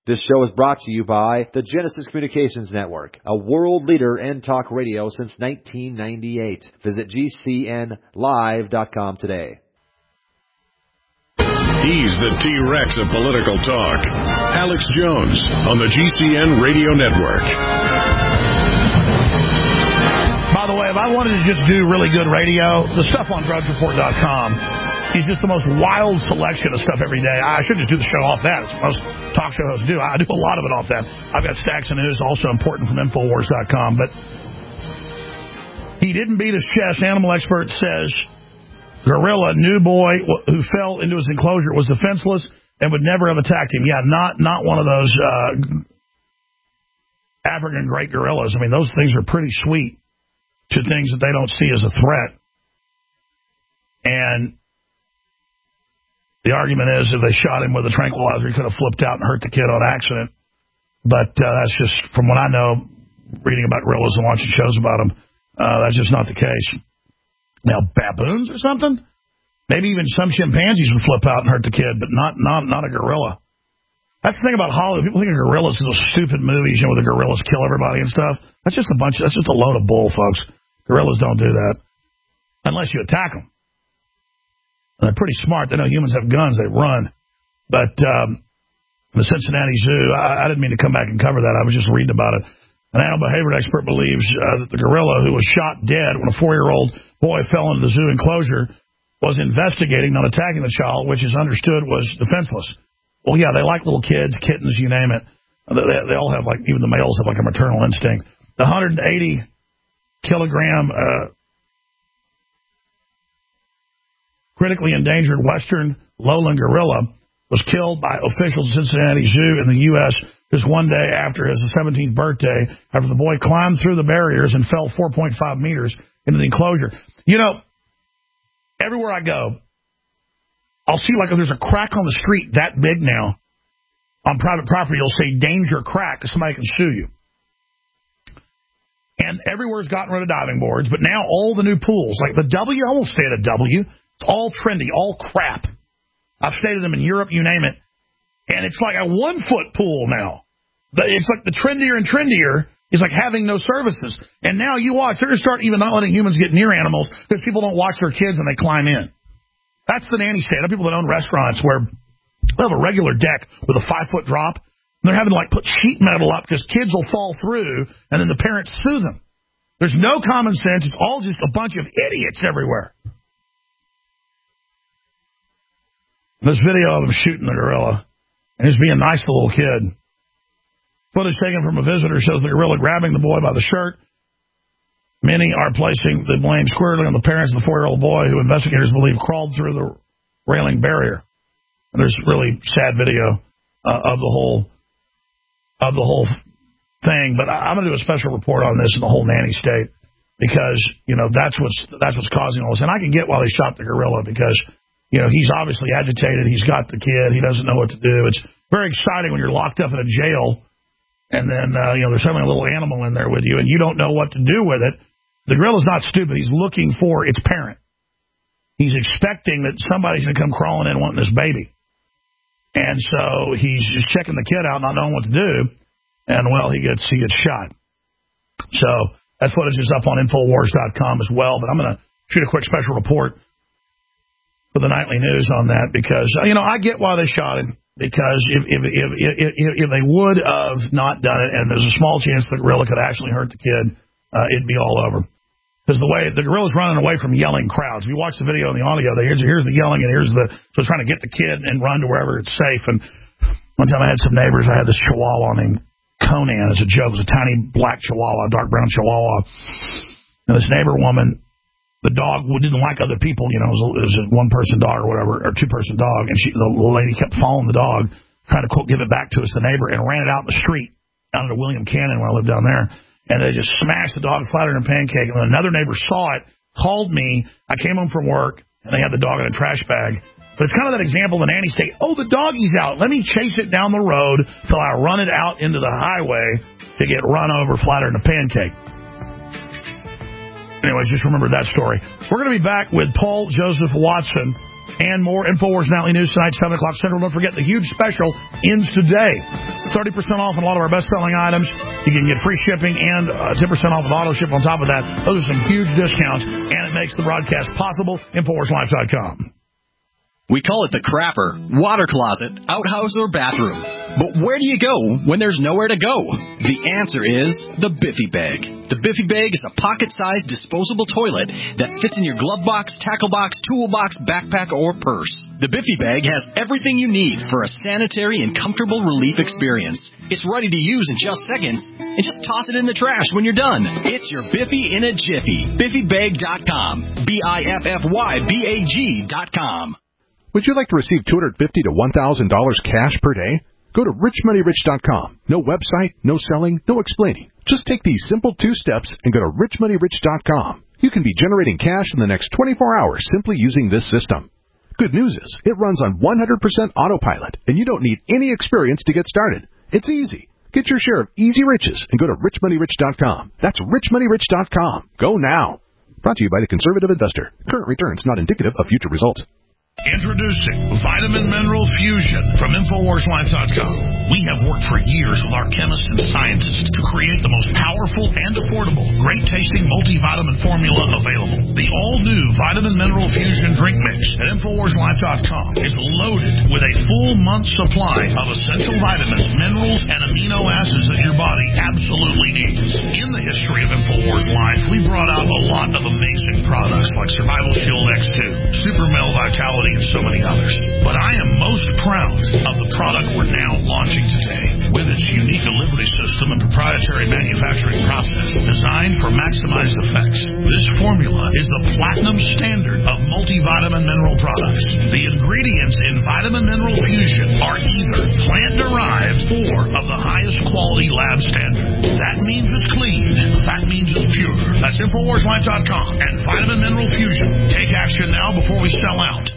This show is brought to you by the Genesis Communications Network, a world leader in talk radio since 1998. Visit GCNlive.com today. He's the T-Rex of political talk. Alex Jones on the GCN Radio Network. By the way, if I wanted to just do really good radio, the stuff on DrudgeReport.com is just the most wild selection of stuff every day. I should just do the show off that. It's what most talk show hosts do. I do a lot of it off that. I've got stacks of news, also important from Infowars.com. But he didn't beat his chest. Animal expert says gorilla, new boy who fell into his enclosure, was defenseless and would never have attacked him. Yeah, not one of those African great gorillas. I mean, those things are pretty sweet to things that they don't see as a threat. And the argument is if they shot him with a tranquilizer, he could have flipped out and hurt the kid on accident. But that's just, from what I know, reading about gorillas and watching shows about them, that's just not the case. Now, baboons or something? Maybe even some chimpanzees would flip out and hurt the kid, but not a gorilla. That's the thing about Hollywood. People think of gorillas as those stupid movies, where the gorillas kill everybody and stuff. That's just a load of bull, folks. Gorillas don't do that. Unless you attack them. They're pretty smart. They know humans have guns. They run. But the Cincinnati Zoo, I didn't mean to come back and cover that. I was just reading about it. An animal behavior expert believes that the gorilla who was shot dead when a 4-year-old boy fell into the zoo enclosure was investigating, not attacking the child, which is understood was defenseless. Well, yeah, they like little kids, kittens, you name it. They all have, like, even the males have, like, a maternal instinct. The 180-kilogram critically endangered western lowland gorilla was killed by officials at Cincinnati Zoo in the U.S. just one day after his 17th birthday, after the boy climbed through the barriers and fell 4.5 meters into the enclosure. You know, everywhere I go, I'll see, like, if there's a crack on the street that big now on private property, you'll say danger crack because somebody can sue you. And everywhere's gotten rid of diving boards, but now all the new pools, like the W, I won't stay at a W. It's all trendy, all crap. I've stayed at them in Europe, you name it. And it's like a 1-foot pool now. It's like the trendier and trendier is like having no services. And now you watch, they're going to start even not letting humans get near animals because people don't watch their kids and they climb in. That's the nanny state. I know people that own restaurants where they have a regular deck with a 5-foot drop. And they're having to, like, put sheet metal up because kids will fall through and then the parents sue them. There's no common sense. It's all just a bunch of idiots everywhere. This video of him shooting the gorilla, and he's being nice to the little kid. Footage taken from a visitor shows the gorilla grabbing the boy by the shirt. Many are placing the blame squarely on the parents of the 4-year-old boy, who investigators believe crawled through the railing barrier. And there's really sad video of the whole thing. But I'm going to do a special report on this in the whole nanny state because that's what's causing all this. And I can get why they shot the gorilla because he's obviously agitated. He's got the kid. He doesn't know what to do. It's very exciting when you're locked up in a jail and then, there's having a little animal in there with you and you don't know what to do with it. The gorilla's not stupid. He's looking for its parent. He's expecting that somebody's going to come crawling in wanting this baby. And so he's just checking the kid out, not knowing what to do. And, well, he gets shot. So that footage is up on Infowars.com as well. But I'm going to shoot a quick special report for the nightly news on that because, I get why they shot him. Because if they would have not done it and there's a small chance the gorilla could actually hurt the kid, it'd be all over. Because the way the gorilla's running away from yelling crowds. If you watch the video and the audio, here's the yelling and so trying to get the kid and run to wherever it's safe. And one time I had some neighbors, I had this chihuahua named Conan as a joke. It was a tiny black chihuahua, dark brown chihuahua. And this neighbor woman, the dog didn't like other people, it was a one-person dog or whatever, or two-person dog. And the lady kept following the dog, trying to, quote, give it back to us, the neighbor, and ran it out in the street, down to William Cannon when I lived down there. And they just smashed the dog flat in a pancake. And when another neighbor saw it, called me. I came home from work, and they had the dog in a trash bag. But it's kind of that example of the nanny state. Oh, the doggy's out. Let me chase it down the road till I run it out into the highway to get run over flatter than a pancake. Anyways, just remember that story. We're going to be back with Paul Joseph Watson and more. Infowars Nightly News tonight, 7 o'clock Central. Don't forget the huge special ends today. 30% off on a lot of our best-selling items. You can get free shipping and 10% off with auto ship on top of that. Those are some huge discounts, and it makes the broadcast possible. InfoWarsLife.com. We call it the crapper, water closet, outhouse, or bathroom. But where do you go when there's nowhere to go? The answer is the Biffy Bag. The Biffy Bag is a pocket-sized disposable toilet that fits in your glove box, tackle box, toolbox, backpack, or purse. The Biffy Bag has everything you need for a sanitary and comfortable relief experience. It's ready to use in just seconds, and just toss it in the trash when you're done. It's your Biffy in a jiffy. BiffyBag.com. BiffyBag.com. Would you like to receive $250 to $1,000 cash per day? Go to richmoneyrich.com. No website, no selling, no explaining. Just take these simple 2 steps and go to richmoneyrich.com. You can be generating cash in the next 24 hours simply using this system. Good news is, it runs on 100% autopilot, and you don't need any experience to get started. It's easy. Get your share of easy riches and go to richmoneyrich.com. That's richmoneyrich.com. Go now. Brought to you by the Conservative Investor. Current returns not indicative of future results. Introducing Vitamin Mineral Fusion from InfoWarsLife.com. We have worked for years with our chemists and scientists to create the most powerful and affordable, great-tasting multivitamin formula available. The all-new Vitamin Mineral Fusion drink mix at InfoWarsLife.com is loaded with a full month's supply of essential vitamins, minerals, and amino acids that your body absolutely needs. In the history of InfoWars Life, we brought out a lot of amazing products like Survival Shield X2, Super Male Vitality, and so many others. But I am most proud of the product we're now launching today. With its unique delivery system and proprietary manufacturing process designed for maximized effects, this formula is the platinum standard of multivitamin mineral products. The ingredients in Vitamin Mineral Fusion are either plant-derived or of the highest quality lab standard. That means it's clean. That means it's pure. That's InfoWarsLife.com and Vitamin Mineral Fusion. Take action now before we sell out.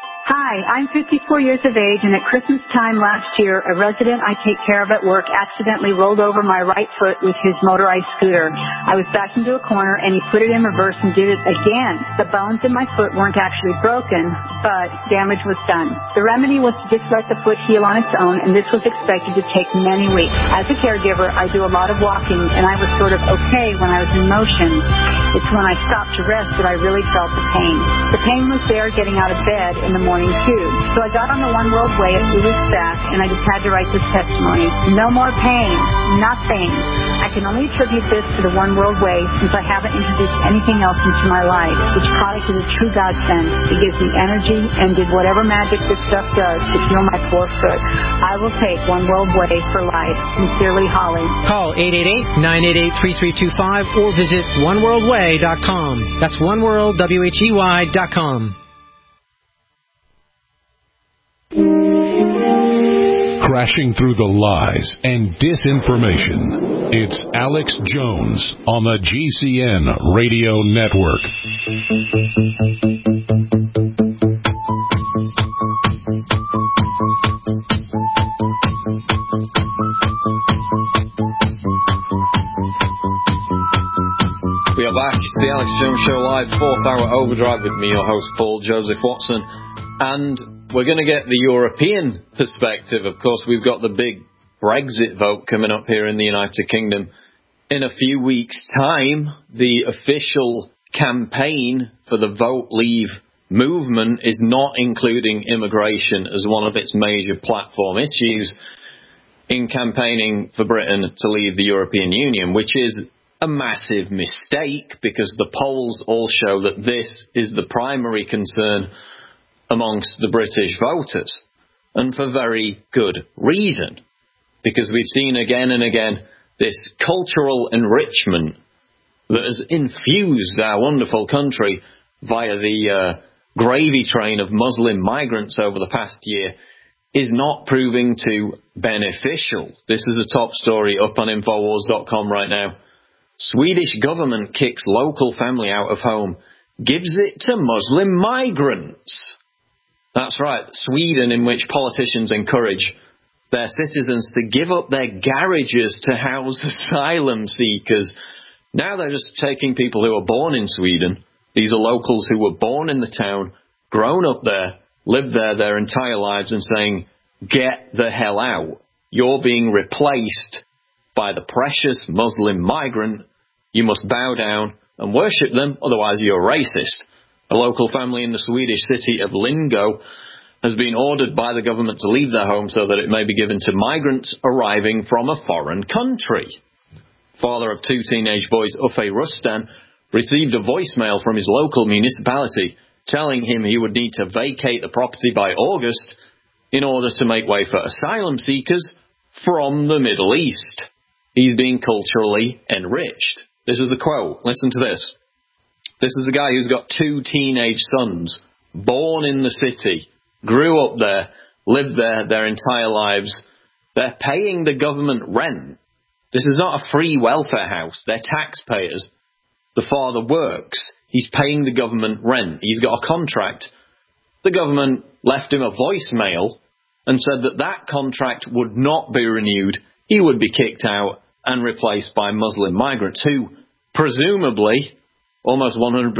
Hi, I'm 54 years of age, and at Christmas time last year, a resident I take care of at work accidentally rolled over my right foot with his motorized scooter. I was backed into a corner, and he put it in reverse and did it again. The bones in my foot weren't actually broken, but damage was done. The remedy was to just let the foot heal on its own, and this was expected to take many weeks. As a caregiver, I do a lot of walking, and I was sort of okay when I was in motion. It's when I stopped to rest that I really felt the pain. The pain was there getting out of bed in the morning too. So I got on the One World Way a few weeks back, and I just had to write this testimony. No more pain. Nothing. I can only attribute this to the One World Way since I haven't introduced anything else into my life. This product is a true godsend. It gives me energy and did whatever magic this stuff does to heal my poor foot. I will take One World Way for life. Sincerely, Holly. Call 888-988-3325 or visit oneworldway.com. That's oneworldwhey.com. Crashing through the lies and disinformation. It's Alex Jones on the GCN Radio Network. We are back. It's the Alex Jones Show Live, 4th hour overdrive with me, your host, Paul Joseph Watson. And we're going to get the European perspective. Of course, we've got the big Brexit vote coming up here in the United Kingdom in a few weeks' time. The official campaign for the Vote Leave movement is not including immigration as one of its major platform issues in campaigning for Britain to leave the European Union, which is a massive mistake because the polls all show that this is the primary concern amongst the British voters, and for very good reason, because we've seen again and again this cultural enrichment that has infused our wonderful country via the gravy train of Muslim migrants over the past year is not proving too beneficial. This is a top story up on Infowars.com right now. Swedish government kicks local family out of home, gives it to Muslim migrants. That's right, Sweden, in which politicians encourage their citizens to give up their garages to house asylum seekers. Now they're just taking people who are born in Sweden. These are locals who were born in the town, grown up there, lived there their entire lives, and saying, get the hell out. you're being replaced by the precious Muslim migrant. You must bow down and worship them, otherwise you're racist. A local family in the Swedish city of Lingo has been ordered by the government to leave their home so that it may be given to migrants arriving from a foreign country. Father of 2 teenage boys, Uffe Rustan, received a voicemail from his local municipality telling him he would need to vacate the property by August in order to make way for asylum seekers from the Middle East. He's being culturally enriched. This is the quote. Listen to this. This is a guy who's got 2 teenage sons, born in the city, grew up there, lived there their entire lives. They're paying the government rent. This is not a free welfare house. They're taxpayers. The father works. He's paying the government rent. He's got a contract. The government left him a voicemail and said that that contract would not be renewed. He would be kicked out and replaced by Muslim migrants who, presumably, almost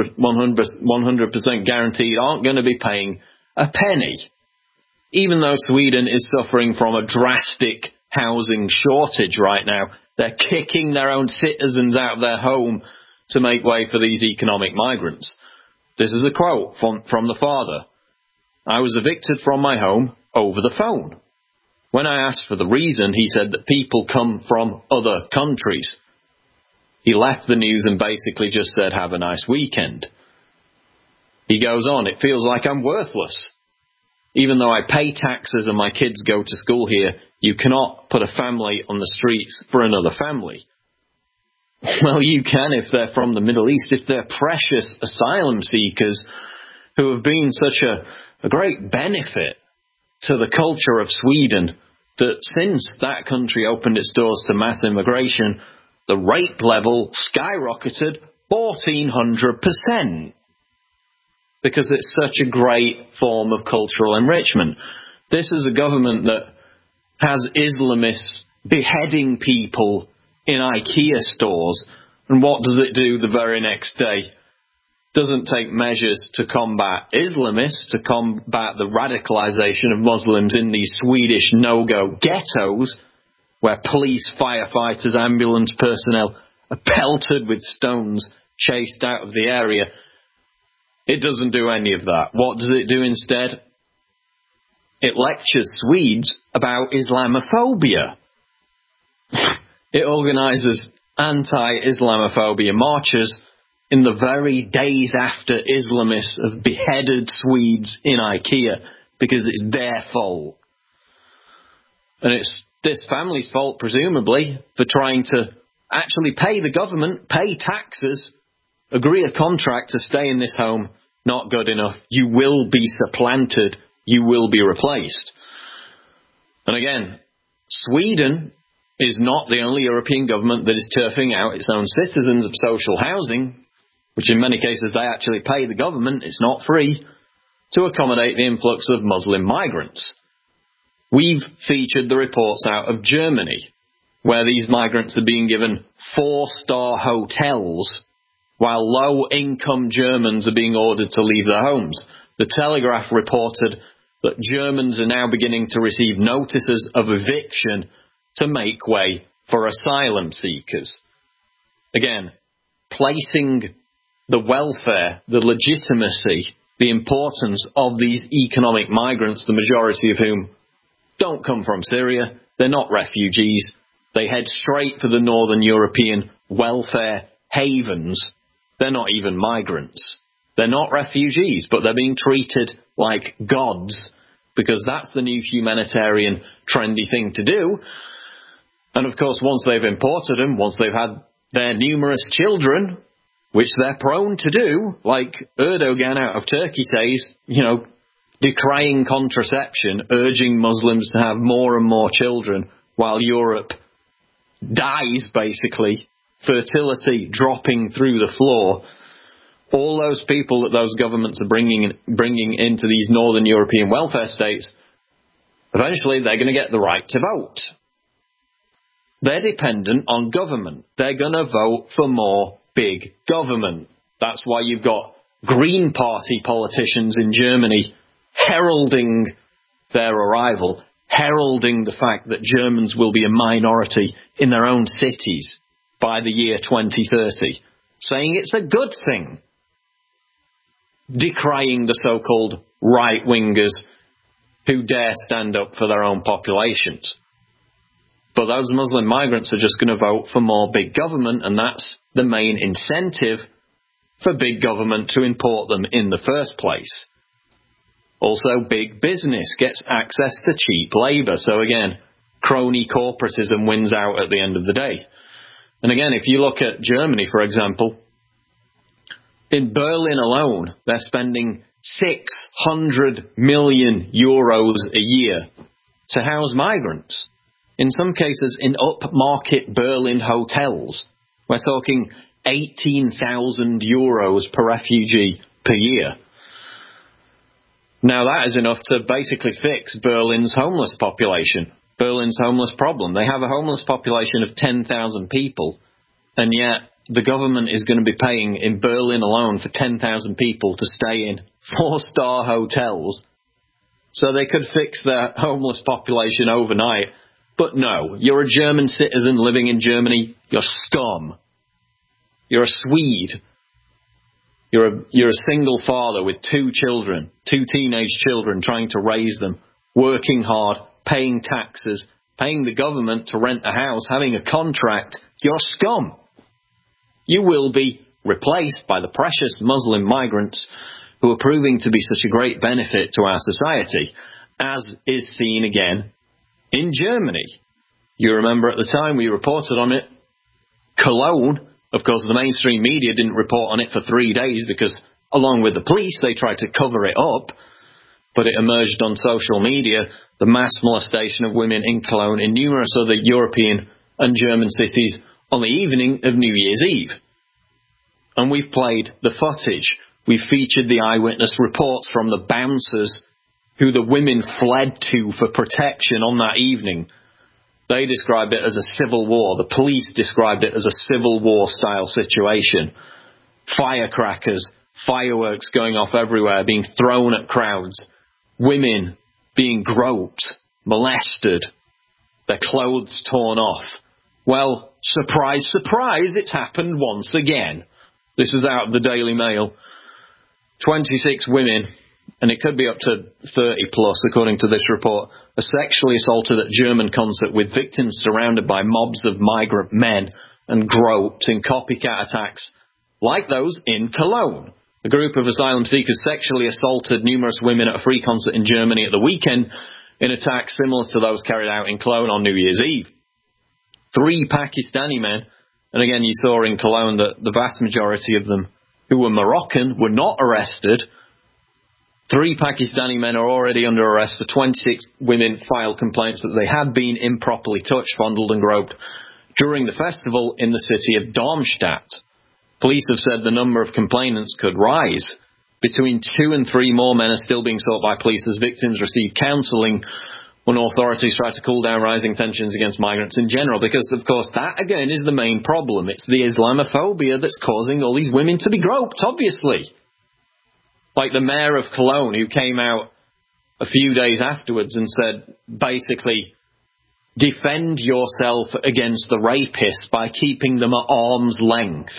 100% guaranteed, aren't going to be paying a penny. Even though Sweden is suffering from a drastic housing shortage right now, they're kicking their own citizens out of their home to make way for these economic migrants. This is a quote from the father. I was evicted from my home over the phone. When I asked for the reason, he said that people come from other countries. He left the news and basically just said, have a nice weekend. He goes on, it feels like I'm worthless. Even though I pay taxes and my kids go to school here, you cannot put a family on the streets for another family. Well, you can if they're from the Middle East, if they're precious asylum seekers who have been such a great benefit to the culture of Sweden, that since that country opened its doors to mass immigration, the rape level skyrocketed 1,400%. Because it's such a great form of cultural enrichment. This is a government that has Islamists beheading people in IKEA stores. And what does it do the very next day? Doesn't take measures to combat Islamists, to combat the radicalization of Muslims in these Swedish no-go ghettos, where police, firefighters, ambulance personnel are pelted with stones, chased out of the area. It doesn't do any of that. What does it do instead? It lectures Swedes about Islamophobia. It organises anti-Islamophobia marches in the very days after Islamists have beheaded Swedes in IKEA because it's their fault. And it's this family's fault, presumably, for trying to actually pay the government, pay taxes, agree a contract to stay in this home. Not good enough. You will be supplanted. You will be replaced. And again, Sweden is not the only European government that is turfing out its own citizens of social housing, which in many cases they actually pay the government, it's not free, to accommodate the influx of Muslim migrants. We've featured the reports out of Germany, where these migrants are being given 4-star hotels, while low-income Germans are being ordered to leave their homes. The Telegraph reported that Germans are now beginning to receive notices of eviction to make way for asylum seekers. Again, placing the welfare, the legitimacy, the importance of these economic migrants, the majority of whom don't come from Syria, they're not refugees, they head straight for the Northern European welfare havens. They're not even migrants. They're not refugees, but they're being treated like gods because that's the new humanitarian trendy thing to do. And of course, once they've imported them, once they've had their numerous children, which they're prone to do, like Erdogan out of Turkey says, decrying contraception, urging Muslims to have more and more children while Europe dies, basically. Fertility dropping through the floor. All those people that those governments are bringing into these Northern European welfare states, eventually they're going to get the right to vote. They're dependent on government. They're going to vote for more big government. That's why you've got Green Party politicians in Germany heralding their arrival. heralding the fact that Germans will be a minority in their own cities by the year 2030, saying it's a good thing, decrying the so-called right-wingers who dare stand up for their own populations. But those Muslim migrants are just going to vote for more big government, and that's the main incentive for big government to import them in the first place. Also, big business gets access to cheap labour. So again, crony corporatism wins out at the end of the day. And again, if you look at Germany, for example, in Berlin alone, they're spending 600 million euros a year to house migrants. In some cases, in upmarket Berlin hotels, we're talking 18,000 euros per refugee per year. Now that is enough to basically fix Berlin's homeless population, Berlin's homeless problem. They have a homeless population of 10,000 people, and yet the government is going to be paying in Berlin alone for 10,000 people to stay in 4-star hotels so they could fix their homeless population overnight. But no, you're a German citizen living in Germany, you're scum. You're a Swede. You're a single father with 2 children, 2 teenage children, trying to raise them, working hard, paying taxes, paying the government to rent a house, having a contract. You're scum. You will be replaced by the precious Muslim migrants who are proving to be such a great benefit to our society, as is seen again in Germany. You remember at the time we reported on it, Cologne. Of course, the mainstream media didn't report on it for 3 days because, along with the police, they tried to cover it up. But it emerged on social media, the mass molestation of women in Cologne in numerous other European and German cities on the evening of New Year's Eve. And we've played the footage. We've featured the eyewitness reports from the bouncers who the women fled to for protection on that evening. They described it as a civil war. The police described it as a civil war style situation. Firecrackers, fireworks going off everywhere, being thrown at crowds. Women being groped, molested, their clothes torn off. Well, surprise, surprise, it's happened once again. This is out of the Daily Mail. 26 women, and it could be up to 30 plus according to this report, are sexually assaulted at German concert with victims surrounded by mobs of migrant men and groped in copycat attacks like those in Cologne. A group of asylum seekers sexually assaulted numerous women at a free concert in Germany at the weekend in attacks similar to those carried out in Cologne on New Year's Eve. 3 Pakistani men, and again you saw in Cologne that the vast majority of them who were Moroccan were not arrested. 3 Pakistani men are already under arrest for 26 women filed complaints that they had been improperly touched, fondled and groped during the festival in the city of Darmstadt. Police have said the number of complainants could rise. Between 2 and 3 more men are still being sought by police as victims receive counselling when authorities try to cool down rising tensions against migrants in general, because, of course, that, again, is the main problem. It's the Islamophobia that's causing all these women to be groped, obviously. Like the mayor of Cologne, who came out a few days afterwards and said, basically, defend yourself against the rapists by keeping them at arm's length.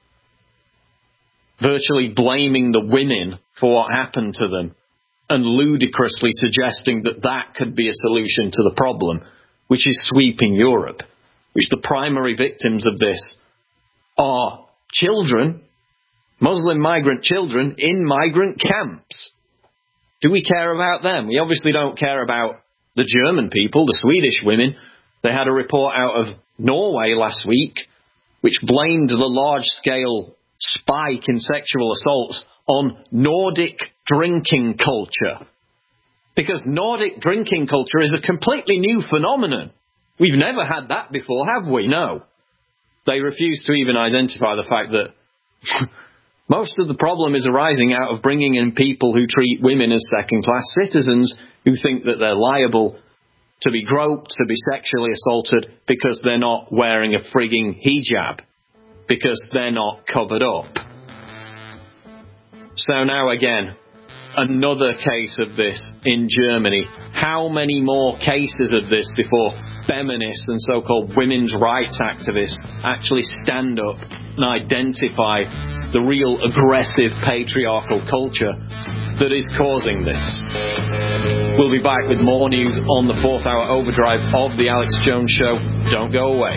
Virtually blaming the women for what happened to them, and ludicrously suggesting that that could be a solution to the problem, which is sweeping Europe, which the primary victims of this are children, Muslim migrant children in migrant camps. Do we care about them? We obviously don't care about the German people, the Swedish women. They had a report out of Norway last week which blamed the large-scale spike in sexual assaults on Nordic drinking culture. Because Nordic drinking culture is a completely new phenomenon. We've never had that before, have we? No. They refuse to even identify the fact that most of the problem is arising out of bringing in people who treat women as second-class citizens, who think that they're liable to be groped, to be sexually assaulted, because they're not wearing a frigging hijab, because they're not covered up. So now again, another case of this in Germany. How many more cases of this before feminists and so-called women's rights activists actually stand up and identify the real aggressive patriarchal culture that is causing this? We'll be back with more news on the 4th Hour Overdrive of The Alex Jones Show. Don't go away.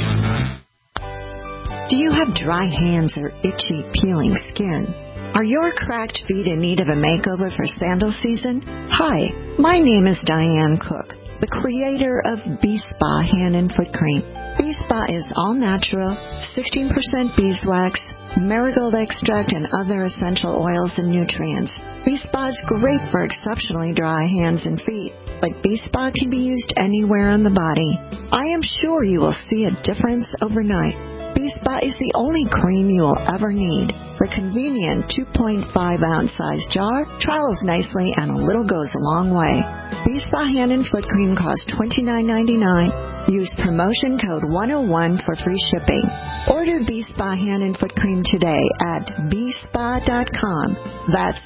Do you have dry hands or itchy, peeling skin? Are your cracked feet in need of a makeover for sandal season? Hi, my name is Diane Cook, the creator of B-Spa Hand and Foot Cream. B-Spa is all natural, 16% beeswax, marigold extract, and other essential oils and nutrients. B-Spa is great for exceptionally dry hands and feet, but B-Spa can be used anywhere on the body. I am sure you will see a difference overnight. B-Spa is the only cream you will ever need. For convenient 2.5-ounce size jar, travels nicely and a little goes a long way. B-Spa Hand and Foot Cream costs $29.99. Use promotion code 101 for free shipping. Order B-Spa Hand and Foot Cream today at bspa.com. That's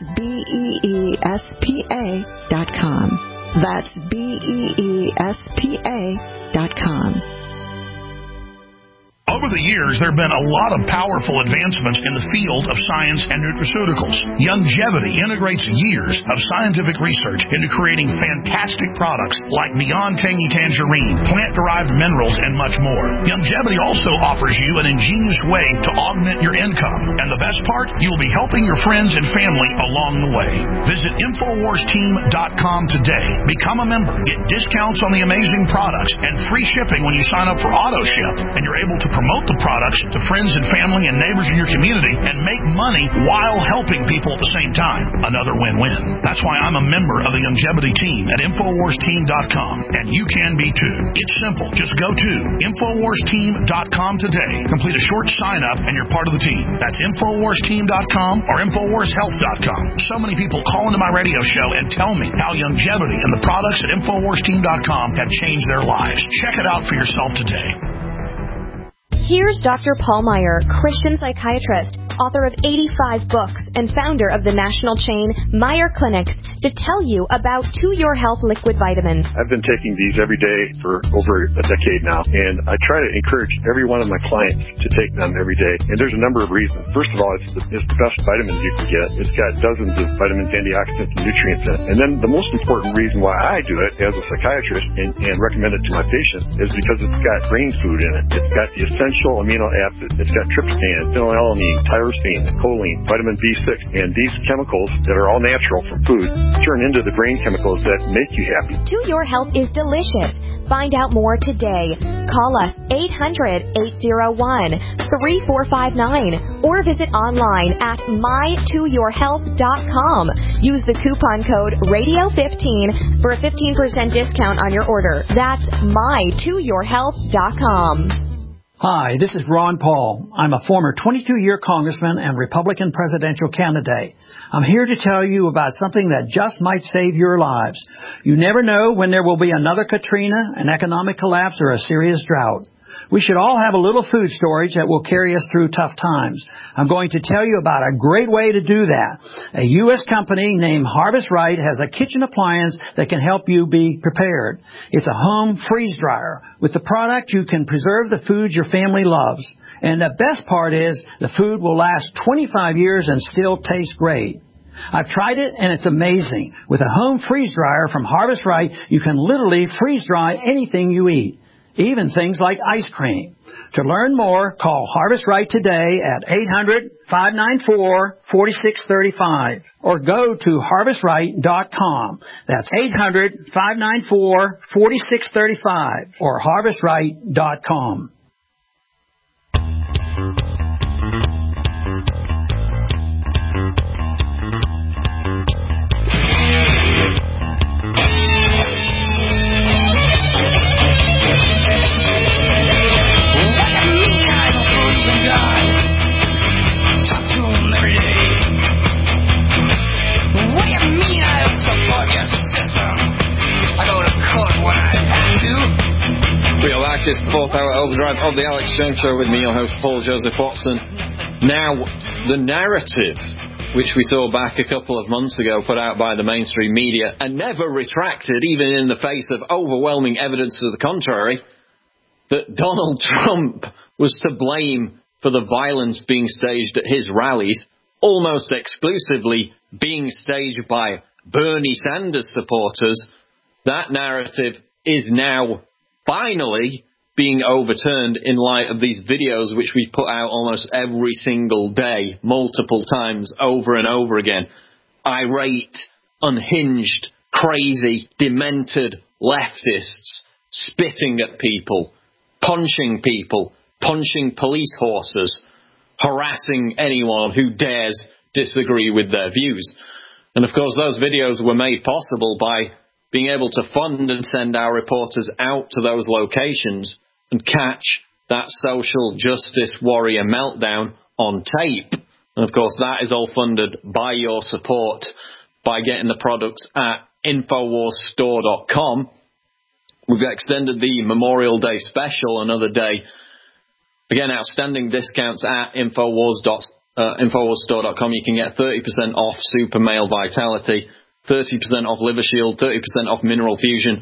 BEESPA.com. That's BEESPA.com. Over the years, there have been a lot of powerful advancements in the field of science and nutraceuticals. Youngevity integrates years of scientific research into creating fantastic products like Beyond Tangy Tangerine, plant-derived minerals, and much more. Youngevity also offers you an ingenious way to augment your income. And the best part, you will be helping your friends and family along the way. Visit InfoWarsTeam.com today. Become a member. Get discounts on the amazing products and free shipping when you sign up for AutoShip. And you're able to promote the products to friends and family and neighbors in your community and make money while helping people at the same time. Another win-win. That's why I'm a member of the Youngevity team at InfoWarsTeam.com, and you can be too. It's simple. Just go to InfoWarsTeam.com today. Complete a short sign-up, and you're part of the team. That's InfoWarsTeam.com or InfoWarsHealth.com. So many people call into my radio show and tell me how Youngevity and the products at InfoWarsTeam.com have changed their lives. Check it out for yourself today. Here's Dr. Paul Meyer, Christian psychiatrist, author of 85 books, and founder of the national chain Meyer Clinics, to tell you about To Your Health liquid vitamins. I've been taking these every day for over a decade now, and I try to encourage every one of my clients to take them every day. And there's a number of reasons. First of all, it's the best vitamins you can get. It's got dozens of vitamins, antioxidants, and nutrients in it. And then the most important reason why I do it as a psychiatrist and recommend it to my patients is because it's got brain food in it. It's got the essential amino acids. It's got tryptophan, phenylalanine, tyrosine, choline, vitamin B6, and these chemicals that are all natural from food turn into the brain chemicals that make you happy. To Your Health is delicious. Find out more today. Call us 800-801-3459 or visit online at mytoyourhealth.com. Use the coupon code Radio15 for a 15% discount on your order. That's mytoyourhealth.com. Hi, this is Ron Paul. I'm a former 22-year congressman and Republican presidential candidate. I'm here to tell you about something that just might save your lives. You never know when there will be another Katrina, an economic collapse, or a serious drought. We should all have a little food storage that will carry us through tough times. I'm going to tell you about a great way to do that. A U.S. company named Harvest Right has a kitchen appliance that can help you be prepared. It's a home freeze dryer. With the product, you can preserve the food your family loves. And the best part is the food will last 25 years and still taste great. I've tried it, and it's amazing. With a home freeze dryer from Harvest Right, you can literally freeze dry anything you eat, even things like ice cream. To learn more, call Harvest Right today at 800-594-4635 or go to harvestright.com. That's 800-594-4635 or harvestright.com. We are back. It's the 4th Hour Overdrive of the Alex Jones Show with me, your host, Paul Joseph Watson. Now, the narrative which we saw back a couple of months ago, put out by the mainstream media, and never retracted, even in the face of overwhelming evidence to the contrary, that Donald Trump was to blame for the violence being staged at his rallies, almost exclusively being staged by Bernie Sanders supporters. That narrative is now finally being overturned in light of these videos which we put out almost every single day, multiple times, over and over again. Irate, unhinged, crazy, demented leftists spitting at people, punching police horses, harassing anyone who dares disagree with their views. And of course, those videos were made possible by being able to fund and send our reporters out to those locations and catch that social justice warrior meltdown on tape. And of course, that is all funded by your support by getting the products at InfoWarsStore.com. We've extended the Memorial Day special another day. Again, outstanding discounts at InfoWarsStore.com. You can get 30% off Super Male Vitality, 30% off Liver Shield, 30% off Mineral Fusion,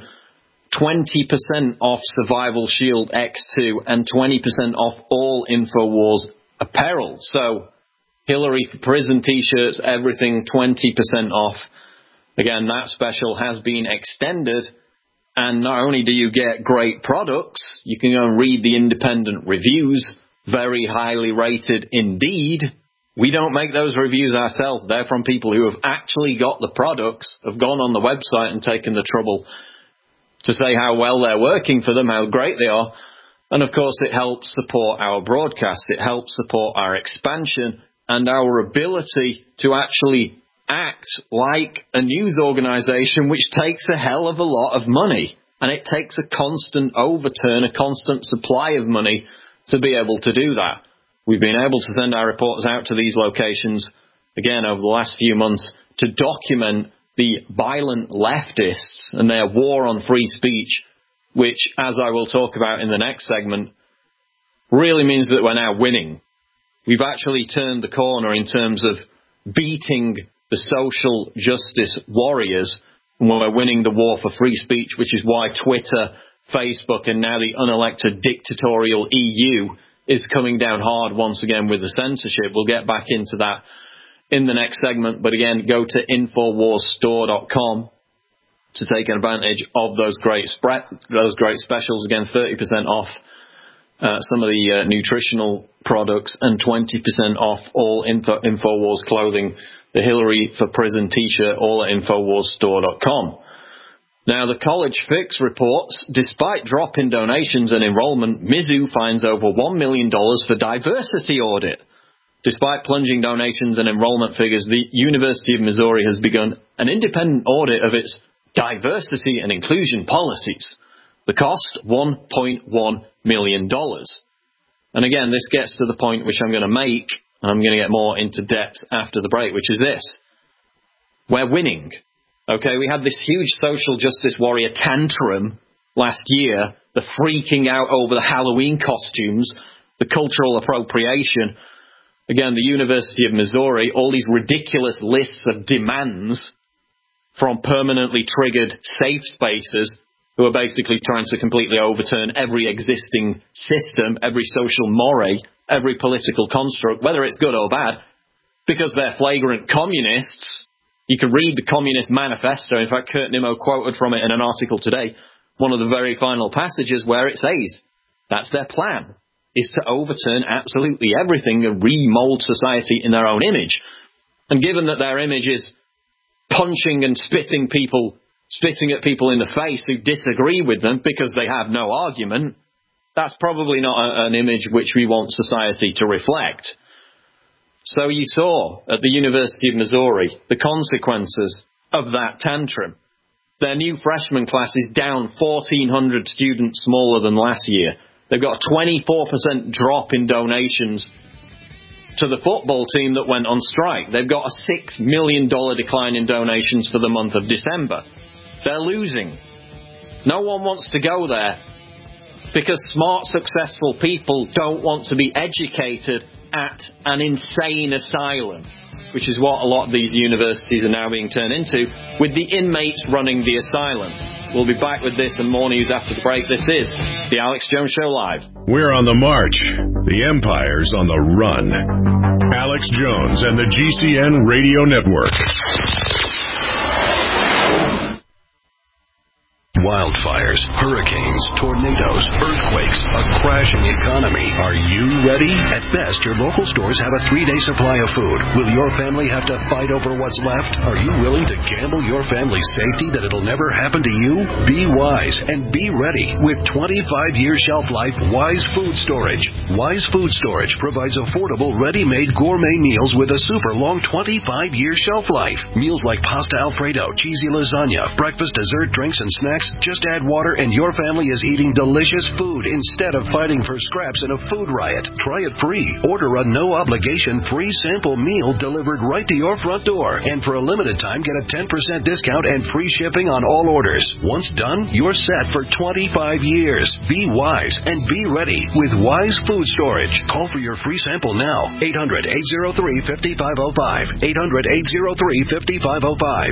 20% off Survival Shield X2, and 20% off all InfoWars apparel. So, Hillary for Prison t-shirts, everything 20% off. Again, that special has been extended, and not only do you get great products, you can go and read the independent reviews, very highly rated indeed. We don't make those reviews ourselves. They're from people who have actually got the products, have gone on the website and taken the trouble to say how well they're working for them, how great they are. And of course, it helps support our broadcast. It helps support our expansion and our ability to actually act like a news organization, which takes a hell of a lot of money. And it takes a constant overturn, a constant supply of money to be able to do that. We've been able to send our reporters out to these locations, again, over the last few months, to document the violent leftists and their war on free speech, which, as I will talk about in the next segment, really means that we're now winning. We've actually turned the corner in terms of beating the social justice warriors, and we're winning the war for free speech, which is why Twitter, Facebook, and now the unelected dictatorial EU is coming down hard once again with the censorship. We'll get back into that in the next segment, but again, go to InfoWarsStore.com to take advantage of those great specials. Again, 30% off some of the nutritional products and 20% off all InfoWars clothing. The Hillary for Prison t-shirt, all at InfoWarsStore.com. Now, the College Fix reports, despite drop in donations and enrollment, Mizzou finds over $1 million for diversity audit. Despite plunging donations and enrollment figures, the University of Missouri has begun an independent audit of its diversity and inclusion policies. The cost, $1.1 million. And again, this gets to the point which I'm going to make, and I'm going to get more into depth after the break, which is this. We're winning. Okay, we had this huge social justice warrior tantrum last year, the freaking out over the Halloween costumes, the cultural appropriation. Again, the University of Missouri, all these ridiculous lists of demands from permanently triggered safe spaces who are basically trying to completely overturn every existing system, every social moray, every political construct, whether it's good or bad, because they're flagrant communists. You can read the Communist Manifesto. In fact, Kurt Nimmo quoted from it in an article today, one of the very final passages where it says that's their plan, is to overturn absolutely everything and remold society in their own image. And given that their image is punching and spitting at people in the face who disagree with them because they have no argument, that's probably not an image which we want society to reflect. So you saw at the University of Missouri the consequences of that tantrum. Their new freshman class is down 1,400 students smaller than last year. They've got a 24% drop in donations to the football team that went on strike. They've got a $6 million decline in donations for the month of December. They're losing. No one wants to go there because smart, successful people don't want to be educated at an insane asylum. which is what a lot of these universities are now being turned into, with the inmates running the asylum. We'll be back with this and more news after the break. This is The Alex Jones Show Live. We're on the march. The Empire's on the run. Alex Jones and the GCN Radio Network. Wildfires, hurricanes, tornadoes, earthquakes, a crashing economy. Are you ready? At best, your local stores have a 3-day supply of food. Will your family have to fight over what's left? Are you willing to gamble your family's safety that it'll never happen to you? Be wise and be ready with 25-year shelf life Wise Food Storage. Wise Food Storage provides affordable, ready-made gourmet meals with a super long 25-year shelf life. Meals like pasta Alfredo, cheesy lasagna, breakfast, dessert, drinks, and snacks. Just add water and your family is eating delicious food instead of fighting for scraps in a food riot. Try it free. Order a no-obligation free sample meal delivered right to your front door. And for a limited time, get a 10% discount and free shipping on all orders. Once done, you're set for 25 years. Be wise and be ready with Wise Food Storage. Call for your free sample now. 800-803-5505. 800-803-5505.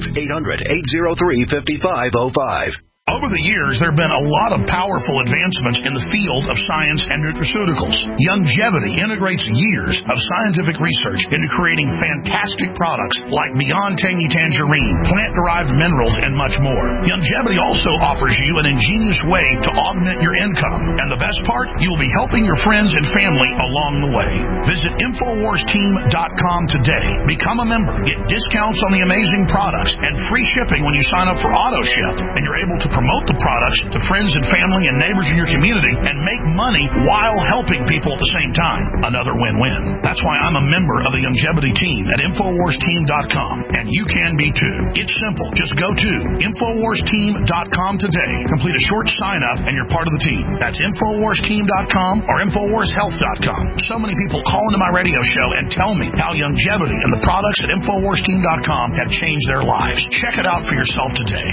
800-803-5505. Over the years, there have been a lot of powerful advancements in the field of science and nutraceuticals. Youngevity integrates years of scientific research into creating fantastic products like Beyond Tangy Tangerine, plant-derived minerals, and much more. Youngevity also offers you an ingenious way to augment your income. And the best part, you will be helping your friends and family along the way. Visit InfoWarsTeam.com today. Become a member. Get discounts on the amazing products and free shipping when you sign up for AutoShip. And you're able to promote the products to friends and family and neighbors in your community and make money while helping people at the same time. Another win-win. That's why I'm a member of the Youngevity team at InfoWarsTeam.com, and you can be too. It's simple. Just go to InfoWarsTeam.com today. Complete a short sign-up, and you're part of the team. That's InfoWarsTeam.com or InfoWarsHealth.com. So many people call into my radio show and tell me how Youngevity and the products at InfoWarsTeam.com have changed their lives. Check it out for yourself today.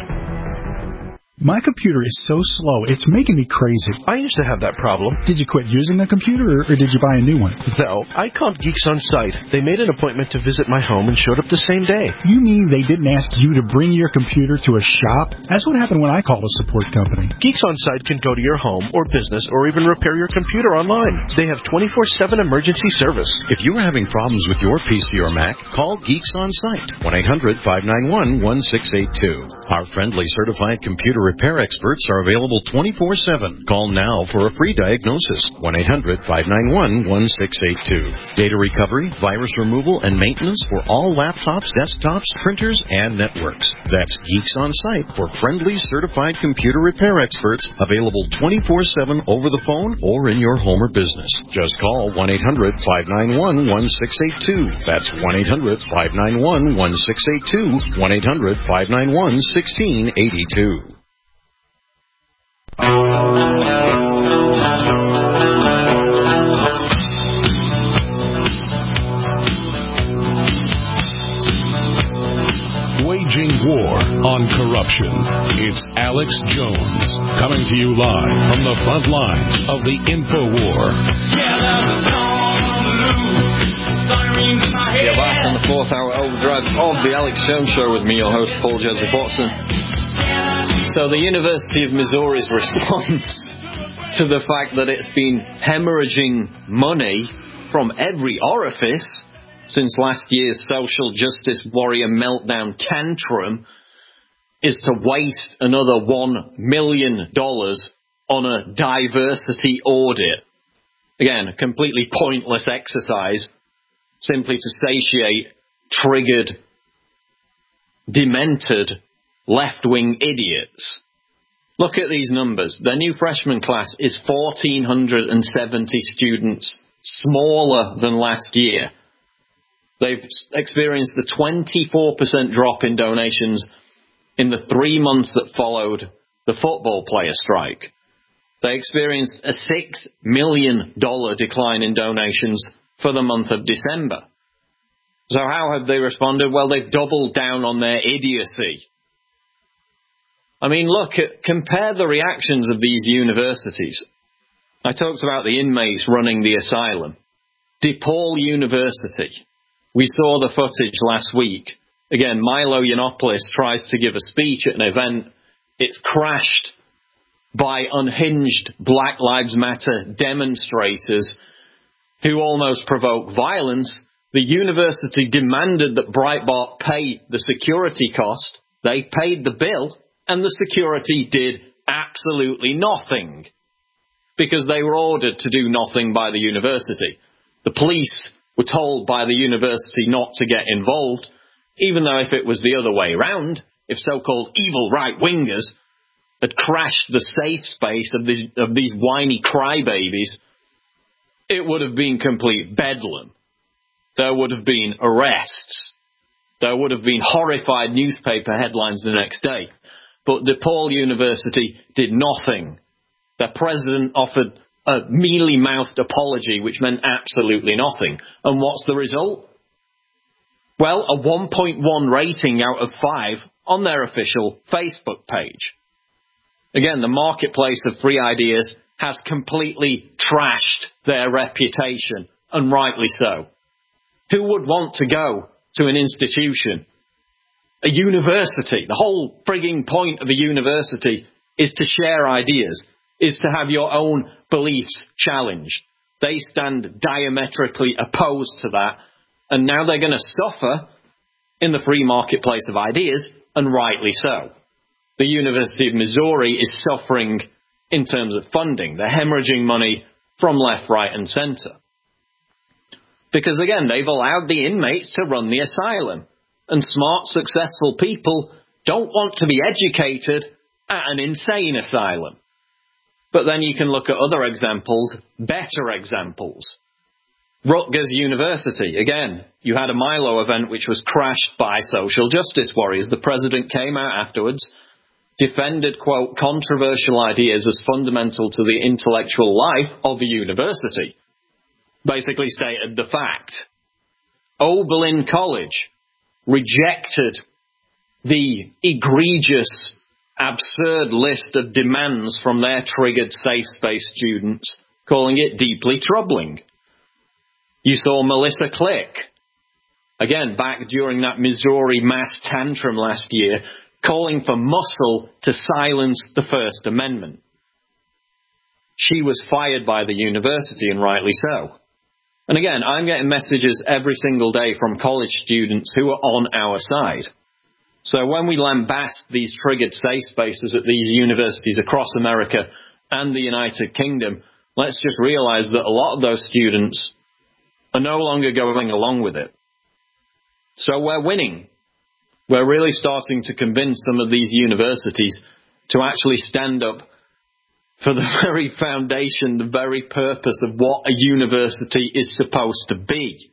My computer is so slow, it's making me crazy. I used to have that problem. Did you quit using the computer, or did you buy a new one? No, I called Geeks On Site. They made an appointment to visit my home and showed up the same day. You mean they didn't ask you to bring your computer to a shop? That's what happened when I called a support company. Geeks On Site can go to your home or business or even repair your computer online. They have 24/7 emergency service. If you're having problems with your PC or Mac, call Geeks On Site. 1-800-591-1682. Our friendly certified computer repair experts are available 24/7. Call now for a free diagnosis. 1-800-591-1682. Data recovery, virus removal, and maintenance for all laptops, desktops, printers, and networks. That's Geeks On Site for friendly certified computer repair experts, available 24/7 over the phone or in your home or business. Just call 1-800-591-1682. That's 1-800-591-1682. 1-800-591-1682. Waging war on corruption. It's Alex Jones coming to you live from the front lines of the InfoWar. You're back on the 4th hour overdrive of the Alex Jones Show with me, your host, Paul Joseph Watson. So the University of Missouri's response to the fact that it's been hemorrhaging money from every orifice since last year's social justice warrior meltdown tantrum is to waste another $1 million on a diversity audit. Again, a completely pointless exercise simply to satiate triggered, demented left-wing idiots. Look at these numbers. Their new freshman class is 1,470 students smaller than last year. They've experienced a 24% drop in donations in the 3 months that followed the football player strike. They experienced a $6 million decline in donations for the month of December. So how have they responded? Well, they've doubled down on their idiocy. I mean, look, compare the reactions of these universities. I talked about the inmates running the asylum. DePaul University, We saw the footage last week. Again, Milo Yiannopoulos tries to give a speech at an event. It's crashed by unhinged Black Lives Matter demonstrators who almost provoke violence. The university demanded that Breitbart pay the security cost. They paid the bill, and the security did absolutely nothing because they were ordered to do nothing by the university. The police were told by the university not to get involved, even though if it was the other way around, if so-called evil right-wingers had crashed the safe space of these whiny crybabies, it would have been complete bedlam. There would have been arrests. There would have been horrified newspaper headlines the next day. But DePaul University did nothing. Their president offered a mealy-mouthed apology, which meant absolutely nothing. And what's the result? Well, a 1.1 rating out of 5 on their official Facebook page. Again, the marketplace of free ideas has completely trashed their reputation, and rightly so. Who would want to go to an institution, a university? The whole frigging point of a university is to share ideas, is to have your own beliefs challenged. They stand diametrically opposed to that, and now they're going to suffer in the free marketplace of ideas, and rightly so. The University of Missouri is suffering in terms of funding. They're hemorrhaging money from left, right, and centre. Because, again, they've allowed the inmates to run the asylum. And smart, successful people don't want to be educated at an insane asylum. But then you can look at other examples, better examples. Rutgers University, again, you had a Milo event which was crashed by social justice warriors. The president came out afterwards, defended, quote, controversial ideas as fundamental to the intellectual life of a university. Basically stated the fact. Oberlin College rejected the egregious, absurd list of demands from their triggered safe space students, calling it deeply troubling. You saw Melissa Click, again, back during that Missouri mass tantrum last year, calling for muscle to silence the First Amendment. She was fired by the university, and rightly so. And again, I'm getting messages every single day from college students who are on our side. So when we lambast these triggered safe spaces at these universities across America and the United Kingdom, let's just realize that a lot of those students are no longer going along with it. So we're winning. We're really starting to convince some of these universities to actually stand up for the very foundation, the very purpose of what a university is supposed to be.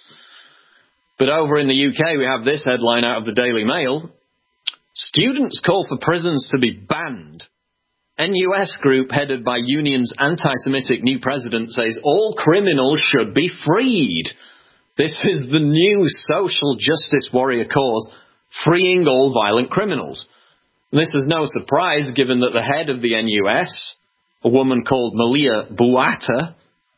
But over in the UK, we have this headline out of the Daily Mail. Students call for prisons to be banned. NUS group headed by union's anti-Semitic new president says all criminals should be freed. This is the new social justice warrior cause, freeing all violent criminals. And this is no surprise given that the head of the NUS, a woman called Malia Buata,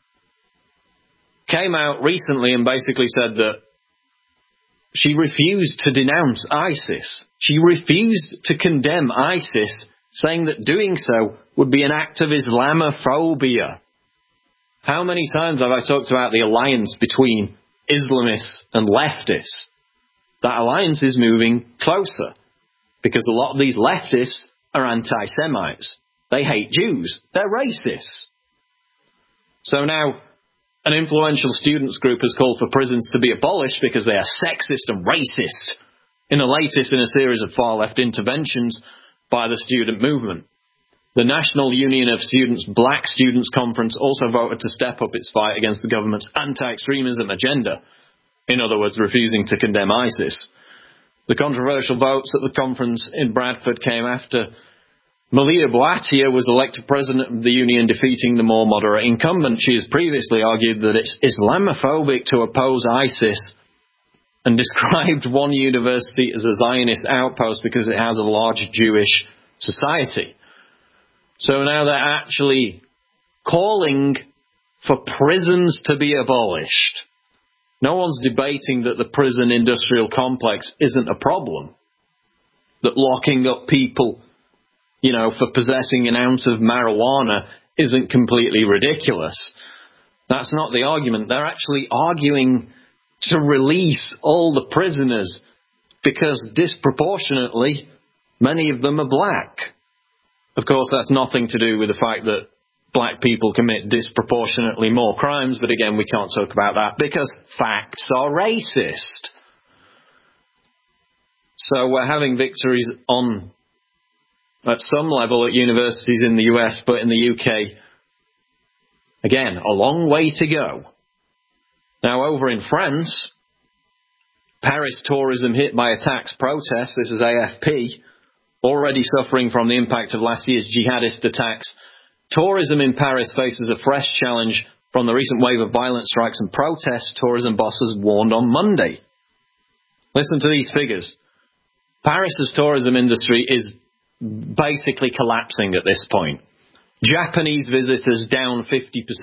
came out recently and basically said that she refused to denounce ISIS. She refused to condemn ISIS, saying that doing so would be an act of Islamophobia. How many times have I talked about the alliance between Islamists and leftists? That alliance is moving closer because a lot of these leftists are anti-Semites. They hate Jews. They're racists. So now an influential students group has called for prisons to be abolished because they are sexist and racist, in the latest in a series of far-left interventions by the student movement. The National Union of Students Black Students Conference also voted to step up its fight against the government's anti-extremism agenda. In other words, refusing to condemn ISIS. The controversial votes at the conference in Bradford came after Malia Buatia was elected president of the union, defeating the more moderate incumbent. She has previously argued that it's Islamophobic to oppose ISIS and described one university as a Zionist outpost because it has a large Jewish society. So now they're actually calling for prisons to be abolished. No one's debating that the prison industrial complex isn't a problem. That locking up people, for possessing an ounce of marijuana isn't completely ridiculous. That's not the argument. They're actually arguing to release all the prisoners because disproportionately many of them are black. Of course, that's nothing to do with the fact that black people commit disproportionately more crimes, but again, we can't talk about that because facts are racist. So we're having victories at some level at universities in the US, but in the UK, again, a long way to go. Now, over in France, Paris tourism hit by a tax protest. This is AFP, already suffering from the impact of last year's jihadist attacks. Tourism in Paris faces a fresh challenge from the recent wave of violent strikes and protests, tourism bosses warned on Monday. Listen to these figures. Paris's tourism industry is basically collapsing at this point. Japanese visitors down 56%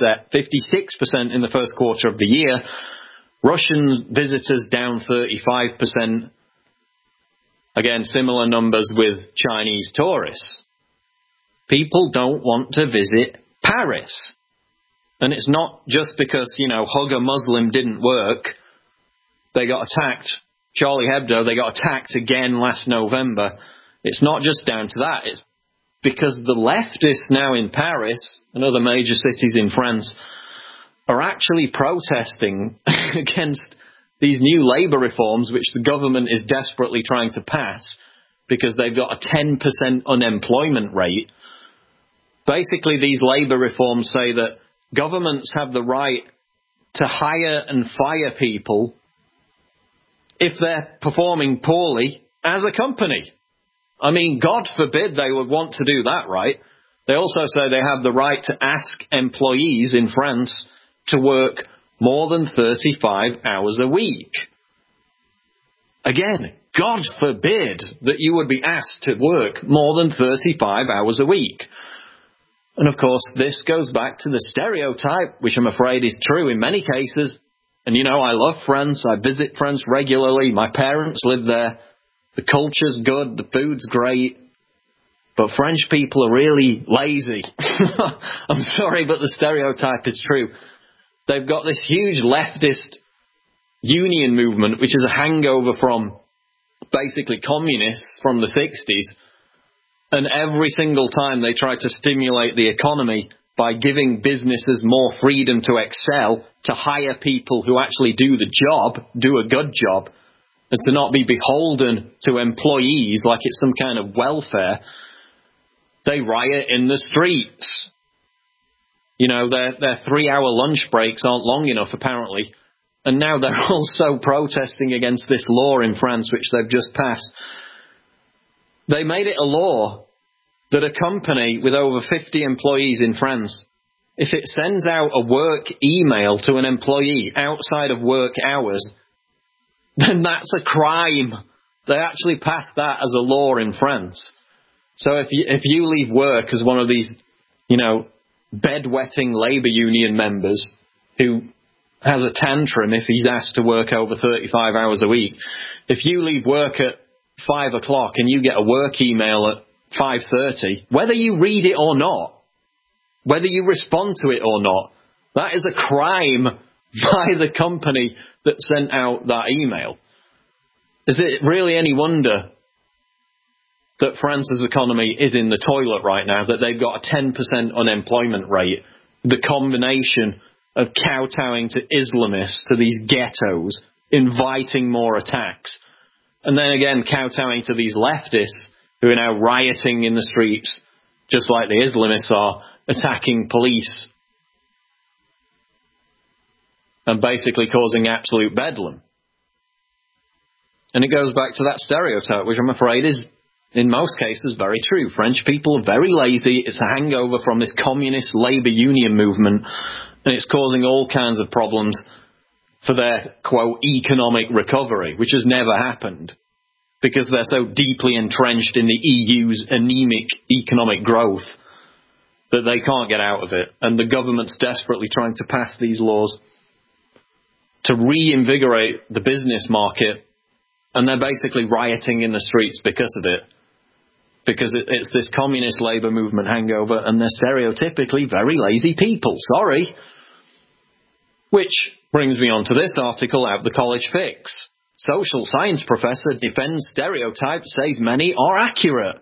in the first quarter of the year. Russian visitors down 35%. Again, similar numbers with Chinese tourists. People don't want to visit Paris. And it's not just because, hug a Muslim didn't work. They got attacked. Charlie Hebdo, they got attacked again last November. It's not just down to that. It's because the leftists now in Paris and other major cities in France are actually protesting against these new labour reforms, which the government is desperately trying to pass because they've got a 10% unemployment rate. Basically, these labour reforms say that governments have the right to hire and fire people if they're performing poorly as a company. I mean, God forbid they would want to do that, right? They also say they have the right to ask employees in France to work more than 35 hours a week. Again, God forbid that you would be asked to work more than 35 hours a week. And of course, this goes back to the stereotype, which I'm afraid is true in many cases. And I love France. I visit France regularly. My parents live there. The culture's good. The food's great. But French people are really lazy. I'm sorry, but the stereotype is true. They've got this huge leftist union movement, which is a hangover from basically communists from the 60s. And every single time they try to stimulate the economy by giving businesses more freedom to excel, to hire people who actually do the job, do a good job, and to not be beholden to employees like it's some kind of welfare, they riot in the streets. Their 3-hour lunch breaks aren't long enough, apparently. And now they're also protesting against this law in France, which they've just passed. They made it a law that a company with over 50 employees in France, if it sends out a work email to an employee outside of work hours, then that's a crime. They actually passed that as a law in France. So if you leave work as one of these, bedwetting labour union members who has a tantrum if he's asked to work over 35 hours a week, if you leave work at 5 o'clock and you get a work email at 5:30, whether you read it or not, whether you respond to it or not, that is a crime by the company that sent out that email. Is it really any wonder that France's economy is in the toilet right now, that they've got a 10% unemployment rate, the combination of kowtowing to Islamists, to these ghettos, inviting more attacks, and then again kowtowing to these leftists who are now rioting in the streets, just like the Islamists are, attacking police and basically causing absolute bedlam. And it goes back to that stereotype, which I'm afraid is, in most cases, very true. French people are very lazy. It's a hangover from this communist labour union movement, and it's causing all kinds of problems for their, quote, economic recovery, which has never happened, because they're so deeply entrenched in the EU's anemic economic growth that they can't get out of it. And the government's desperately trying to pass these laws to reinvigorate the business market, and they're basically rioting in the streets because of it. Because it's this communist labor movement hangover, and they're stereotypically very lazy people. Sorry. Which brings me on to this article out of the College Fix. Social science professor defends stereotypes, says many are accurate.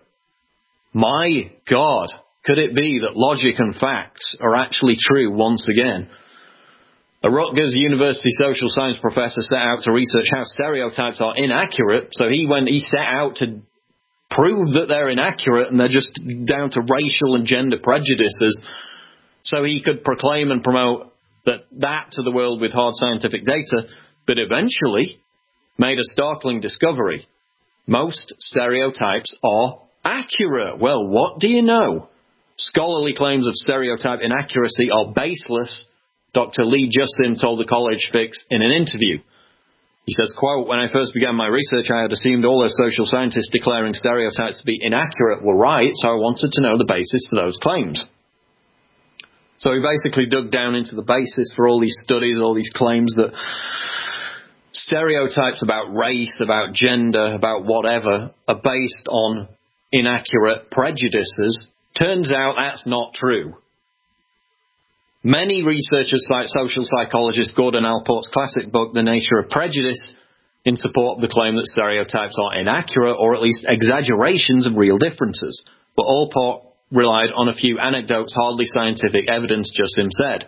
My God, could it be that logic and facts are actually true once again? A Rutgers University social science professor set out to research how stereotypes are inaccurate, so he set out to prove that they're inaccurate and they're just down to racial and gender prejudices, so he could proclaim and promote that to the world with hard scientific data, but eventually made a startling discovery. Most stereotypes are accurate. Well, what do you know? Scholarly claims of stereotype inaccuracy are baseless, Dr. Lee Justin told the College Fix in an interview. He says, quote, when I first began my research, I had assumed all those social scientists declaring stereotypes to be inaccurate were right, so I wanted to know the basis for those claims. So he basically dug down into the basis for all these studies, all these claims that stereotypes about race, about gender, about whatever, are based on inaccurate prejudices. Turns out that's not true. Many researchers cite social psychologist Gordon Allport's classic book, The Nature of Prejudice, in support of the claim that stereotypes are inaccurate or at least exaggerations of real differences. But Allport relied on a few anecdotes, hardly scientific evidence, Justin said.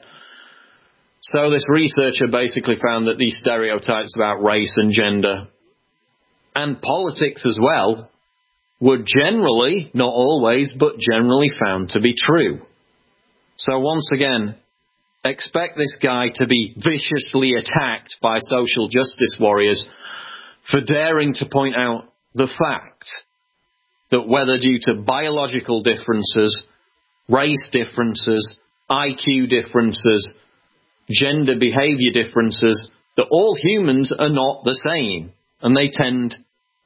So this researcher basically found that these stereotypes about race and gender and politics as well were generally, not always, but generally found to be true. So once again, expect this guy to be viciously attacked by social justice warriors for daring to point out the fact that whether due to biological differences, race differences, IQ differences, gender behavior differences, that all humans are not the same, and they tend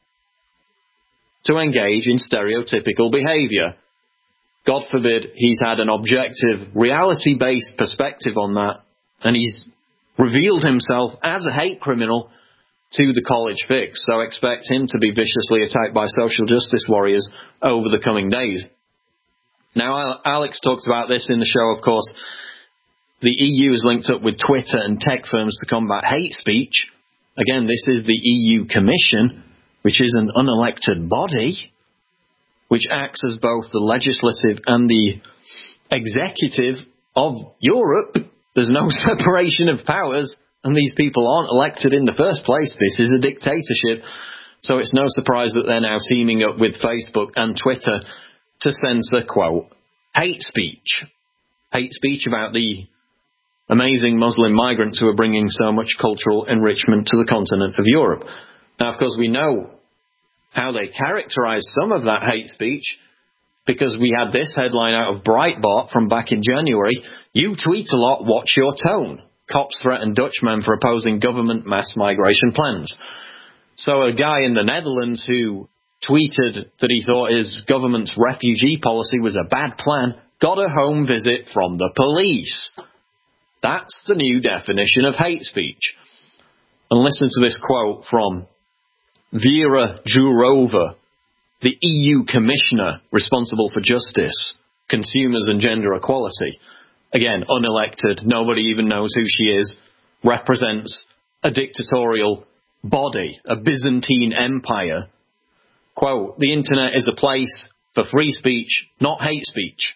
to engage in stereotypical behavior. God forbid he's had an objective, reality-based perspective on that, and he's revealed himself as a hate criminal to the College Fix, so expect him to be viciously attacked by social justice warriors over the coming days. Now, Alex talked about this in the show, of course. The EU is linked up with Twitter and tech firms to combat hate speech. Again, this is the EU Commission, which is an unelected body, which acts as both the legislative and the executive of Europe. There's no separation of powers, and these people aren't elected in the first place. This is a dictatorship. So it's no surprise that they're now teaming up with Facebook and Twitter to censor, quote, hate speech. Hate speech about the amazing Muslim migrants who are bringing so much cultural enrichment to the continent of Europe. Now, of course, we know how they characterize some of that hate speech, because we had this headline out of Breitbart from back in January. You tweet a lot, watch your tone. Cops threaten Dutchman for opposing government mass migration plans. So a guy in the Netherlands who tweeted that he thought his government's refugee policy was a bad plan got a home visit from the police. That's the new definition of hate speech. And listen to this quote from Vera Jourova, the EU Commissioner responsible for justice, consumers and gender equality. Again, unelected, nobody even knows who she is, represents a dictatorial body, a Byzantine empire. Quote, the internet is a place for free speech, not hate speech.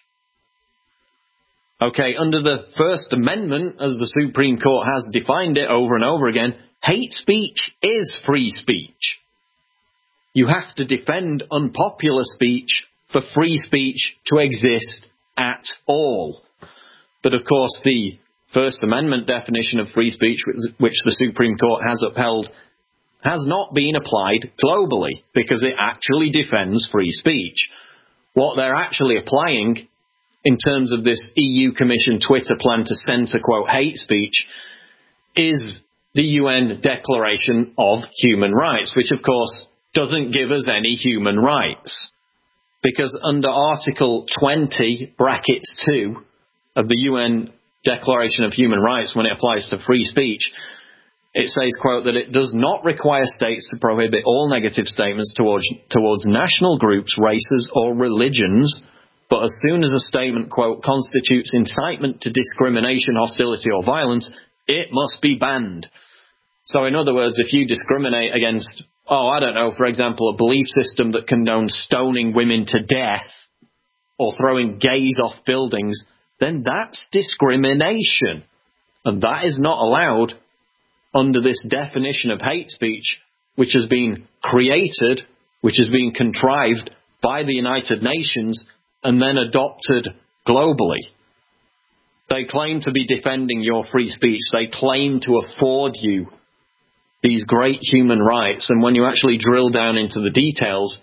Okay, under the First Amendment, as the Supreme Court has defined it over and over again, hate speech is free speech. You have to defend unpopular speech for free speech to exist at all. But of course, the First Amendment definition of free speech, which the Supreme Court has upheld, has not been applied globally, because it actually defends free speech. What they're actually applying in terms of this EU Commission Twitter plan to censor, quote, hate speech, is the UN Declaration of Human Rights, which of course doesn't give us any human rights. Because under Article 20, brackets 2 of the UN Declaration of Human Rights, when it applies to free speech, It says, quote, that it does not require states to prohibit all negative statements towards national groups, races, or religions, but as soon as a statement, quote, constitutes incitement to discrimination, hostility, or violence, it must be banned. So in other words, if you discriminate against, for example, a belief system that condones stoning women to death or throwing gays off buildings, then that's discrimination. And that is not allowed under this definition of hate speech, which has been created, which has been contrived by the United Nations and then adopted globally. They claim to be defending your free speech. They claim to afford you these great human rights. And when you actually drill down into the details,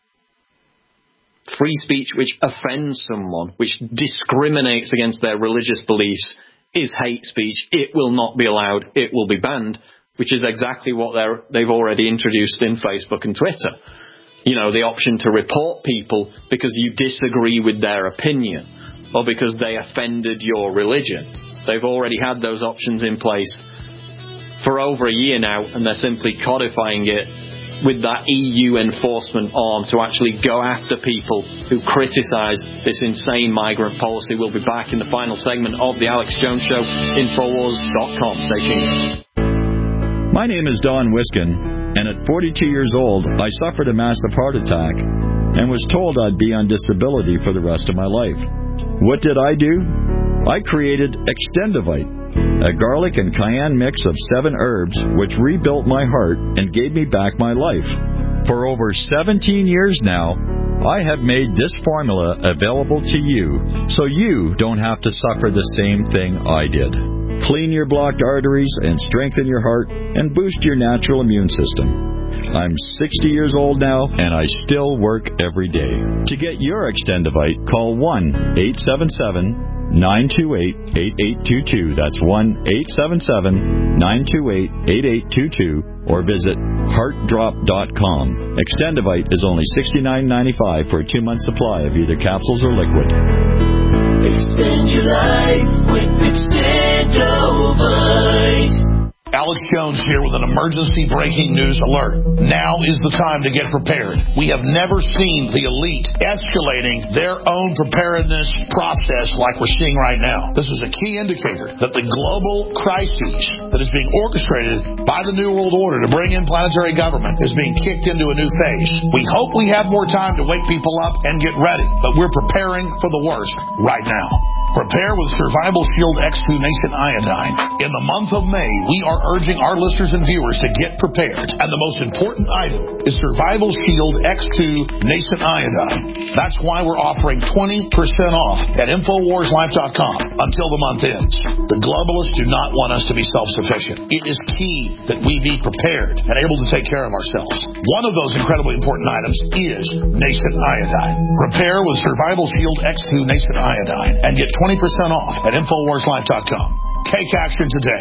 free speech which offends someone, which discriminates against their religious beliefs, is hate speech. It will not be allowed. It will be banned, which is exactly what they've already introduced in Facebook and Twitter. You know, the option to report people because you disagree with their opinion or because they offended your religion. They've already had those options in place for over a year now, and they're simply codifying it with that EU enforcement arm to actually go after people who criticise this insane migrant policy. We'll be back in the final segment of The Alex Jones Show. Infowars.com. Stay tuned. My name is Don Wiskin, and at 42 years old, I suffered a massive heart attack and was told I'd be on disability for the rest of my life. What did I do? I created Extendivite, a garlic and cayenne mix of 7 herbs which rebuilt my heart and gave me back my life. For over 17 years now, I have made this formula available to you so you don't have to suffer the same thing I did. Clean your blocked arteries and strengthen your heart and boost your natural immune system. I'm 60 years old now, and I still work every day. To get your Extendivite, call 1-877-928-8822. That's 1-877-928-8822. Or visit heartdrop.com. Extendivite is only $69.95 for a 2-month supply of either capsules or liquid. Extend your life with Extendivite. Alex Jones here with an emergency breaking news alert. Now is the time to get prepared. We have never seen the elite escalating their own preparedness process like we're seeing right now. This is a key indicator that the global crisis that is being orchestrated by the New World Order to bring in planetary government is being kicked into a new phase. We hope we have more time to wake people up and get ready, but we're preparing for the worst right now. Prepare with Survival Shield X2 Nascent Iodine. In the month of May, we are urging our listeners and viewers to get prepared. And the most important item is Survival Shield X2 Nascent Iodine. That's why we're offering 20% off at InfoWarsLife.com until the month ends. The globalists do not want us to be self-sufficient. It is key that we be prepared and able to take care of ourselves. One of those incredibly important items is Nascent Iodine. Prepare with Survival Shield X2 Nascent Iodine and get 20% off at InfoWarsLife.com. Take action today.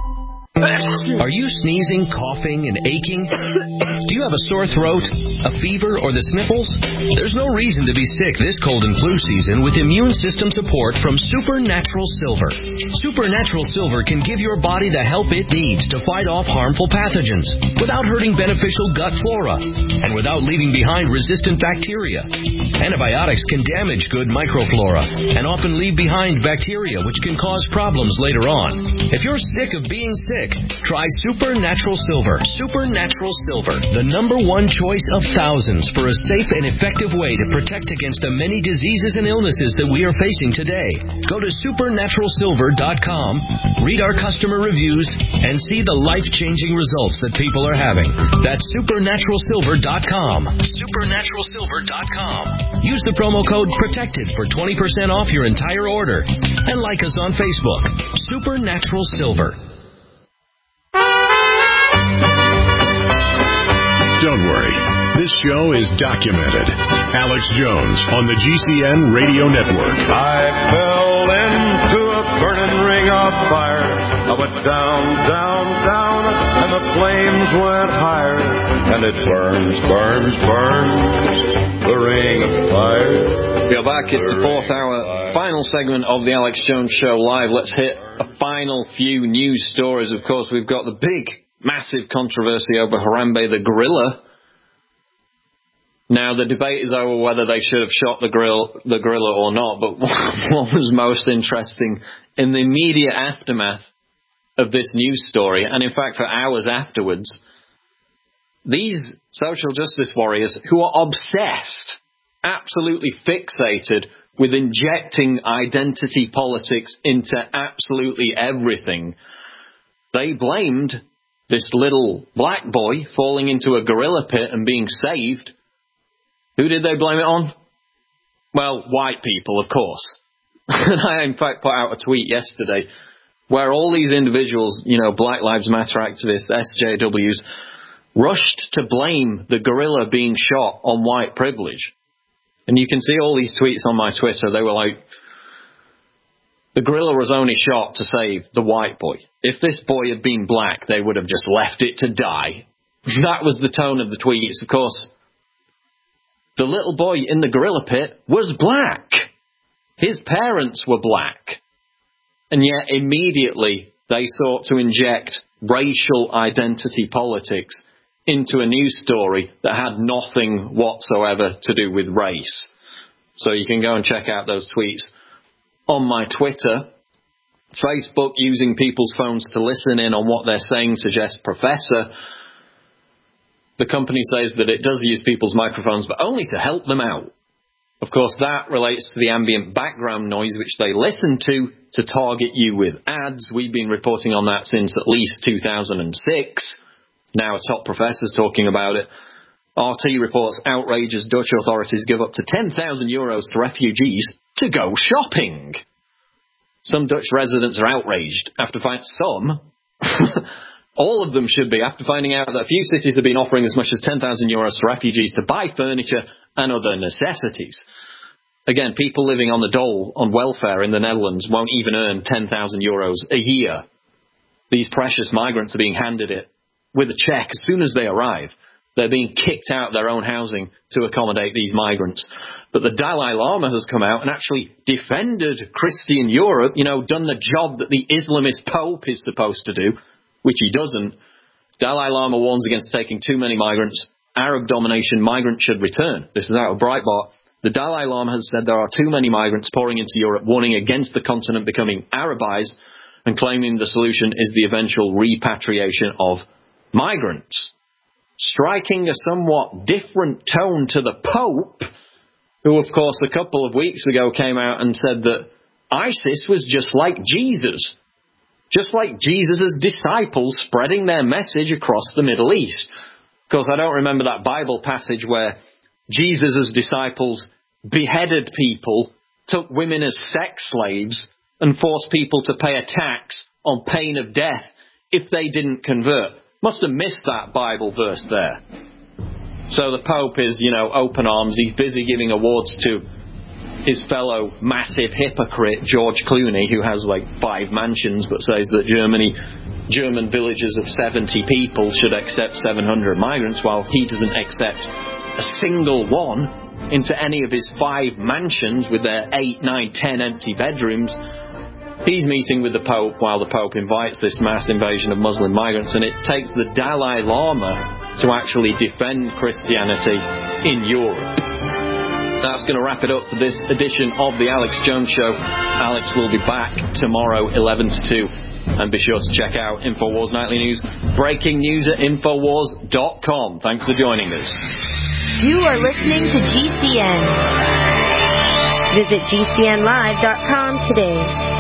Are you sneezing, coughing, and aching? Do you have a sore throat, a fever, or the sniffles? There's no reason to be sick this cold and flu season with immune system support from Supernatural Silver. Supernatural Silver can give your body the help it needs to fight off harmful pathogens without hurting beneficial gut flora and without leaving behind resistant bacteria. Antibiotics can damage good microflora and often leave behind bacteria which can cause problems later on. If you're sick of being sick, try Supernatural Silver. Supernatural Silver, the #1 choice of thousands for a safe and effective way to protect against the many diseases and illnesses that we are facing today. Go to supernaturalsilver.com, read our customer reviews, and see the life-changing results that people are having. That's supernaturalsilver.com. Supernaturalsilver.com. Use the promo code PROTECTED for 20% off your entire order. And like us on Facebook. Supernatural Silver. Don't worry. This show is documented. Alex Jones on the GCN Radio Network. I fell into a burning ring of fire. I went down, down, down, and the flames went higher, and it burns, burns, burns, the ring of fire. We are back. It's the fourth hour, final segment of the Alex Jones Show Live. Let's hit a final few news stories. Of course, we've got the big, massive controversy over Harambe the gorilla. Now, the debate is over whether they should have shot the gorilla or not, but what was most interesting in the immediate aftermath of this news story, and in fact for hours afterwards, these social justice warriors who are obsessed, absolutely fixated with injecting identity politics into absolutely everything, they blamed this little black boy falling into a gorilla pit and being saved. Who did they blame it on? Well, white people, of course. And I, in fact, put out a tweet yesterday where all these individuals, you know, Black Lives Matter activists, SJWs, rushed to blame the gorilla being shot on white privilege. And you can see all these tweets on my Twitter. They were like, the gorilla was only shot to save the white boy. If this boy had been black, they would have just left it to die. That was the tone of the tweets. Of course, the little boy in the gorilla pit was black. His parents were black. And yet immediately they sought to inject racial identity politics into a news story that had nothing whatsoever to do with race. So you can go and check out those tweets on my Twitter. Facebook, using people's phones to listen in on what they're saying, suggests Professor. The company says that it does use people's microphones, but only to help them out. Of course, that relates to the ambient background noise which they listen to target you with ads. We've been reporting on that since at least 2006. Now a top professor's talking about it. RT reports outrage as Dutch authorities give up to 10,000 euros to refugees to go shopping. Some Dutch residents are outraged after finding some... all of them should be, after finding out that a few cities have been offering as much as 10,000 euros to refugees to buy furniture and other necessities. Again, people living on the dole on welfare in the Netherlands won't even earn 10,000 euros a year. These precious migrants are being handed it with a check as soon as they arrive. They're being kicked out of their own housing to accommodate these migrants. But the Dalai Lama has come out and actually defended Christian Europe, you know, done the job that the Islamist Pope is supposed to do, which he doesn't. Dalai Lama warns against taking too many migrants. Arab domination, migrants should return. This is out of Breitbart. The Dalai Lama has said there are too many migrants pouring into Europe, warning against the continent becoming Arabized and claiming the solution is the eventual repatriation of migrants. Striking a somewhat different tone to the Pope, who, of course, a couple of weeks ago came out and said that ISIS was just like Jesus. Just like Jesus' disciples spreading their message across the Middle East. Of course, I don't remember that Bible passage where Jesus' disciples beheaded people, took women as sex slaves, and forced people to pay a tax on pain of death if they didn't convert. Must have missed that Bible verse there. So the Pope is, you know, open arms. He's busy giving awards to his fellow massive hypocrite, George Clooney, who has like 5 mansions, but says that German villages of 70 people should accept 700 migrants, while he doesn't accept a single one into any of his 5 mansions with their 8, 9, 10 empty bedrooms. He's meeting with the Pope while the Pope invites this mass invasion of Muslim migrants, and it takes the Dalai Lama to actually defend Christianity in Europe. That's going to wrap it up for this edition of the Alex Jones Show. Alex will be back tomorrow, 11 to 2. And be sure to check out InfoWars Nightly News. Breaking news at Infowars.com. Thanks for joining us. You are listening to GCN. Visit GCNlive.com today.